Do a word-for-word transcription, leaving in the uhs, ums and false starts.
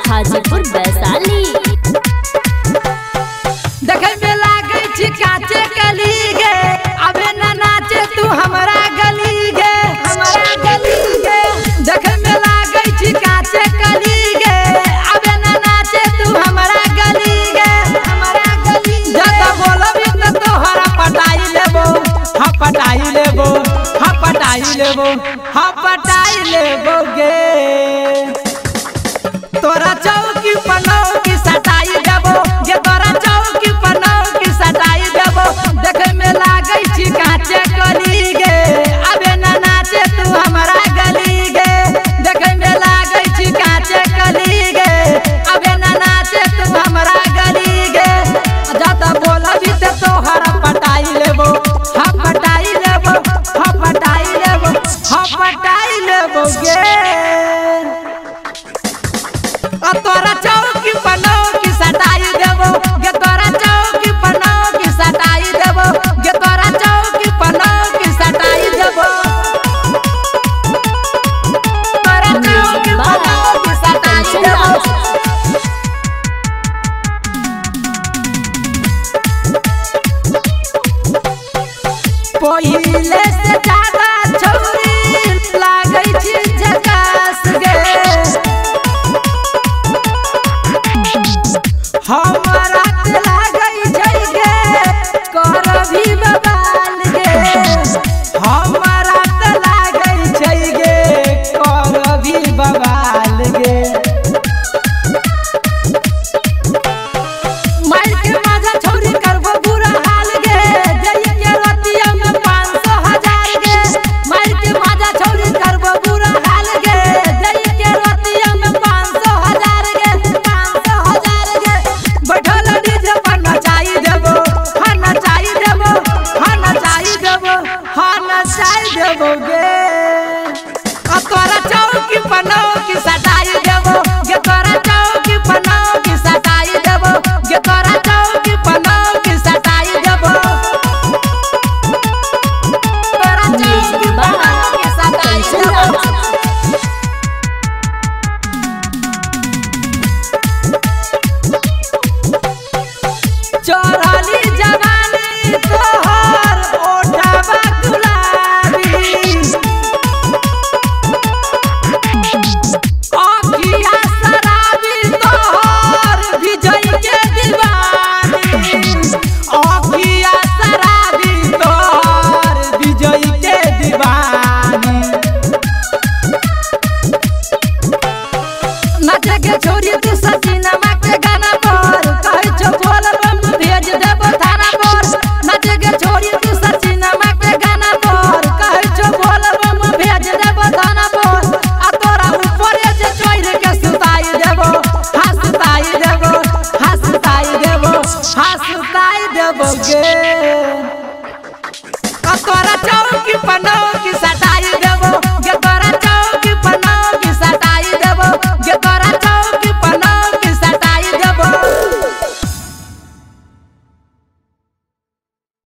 हाजीपुर वैशाली। देखे में लागे छी काचे कली गे, अबे ना नाचे तू हमारा गली गे, हमारा गली गे। देखे में लागे छी काचे कली गे, अबे ना नाचे तू हमारा गली गे, हमारा गली। जब बोलबी त तोहरा पटाई लेबो, हाँ पटाई लेबो, हाँ पटाई लेबो, हाँ पटाई लेबो गे। तोरा चौकी पनौ की सटाई देबो गे, तोरा चौकी पनौ की सटाई देबो। देखे में लागे छी काचे कली गे, अबे ना नाचे तू हमारा गली गे। देखे में लागे छी काचे कली गे, अबे ना नाचे तू हमारा गली गे। जाता बोलबी त तोहरा पटाई लेबो, हाँ पटाई लेबो, हाँ पटाई लेबो, हाँ पटाई लेबो गे। तोरा चौकी पनौ की सटाई देबो गे, तोरा चौकी पनौ की सटाई देबो गे, तोरा चौकी पनौ की सटाई देबो, तोरा चौकी पनौ की सटाई देबो। पहिले से ज्यादा छौरी लागै छी झकास गे, हमारा लागै छै गे करभी बवाल गे, हमारा लागै छै गे करभी बवाल गे। मार के मजा छौरी करबो बुरा हाल गे, जई के रतिया में पाँच सौ हजार गे। मार के मजा छौरी करबो बुरा हाल गे, जई के रतिया में पाँच सौ हजार गे, पाँच सौ हजार गे। बैठल डीजे पर नचाई देबो, हाँ नचाई देबो, हाँ नचाई देबो, हाँ नचाई देबो गे। आ तोरा चौकी पनौ की सटाई देबो गे, तोरा चौकी पनौ की सटाई देबो गे, तोरा चौकी पनौ की सटाई देबो, तोरा चौकी पनौ की सटाई देबो। चढ़ली जब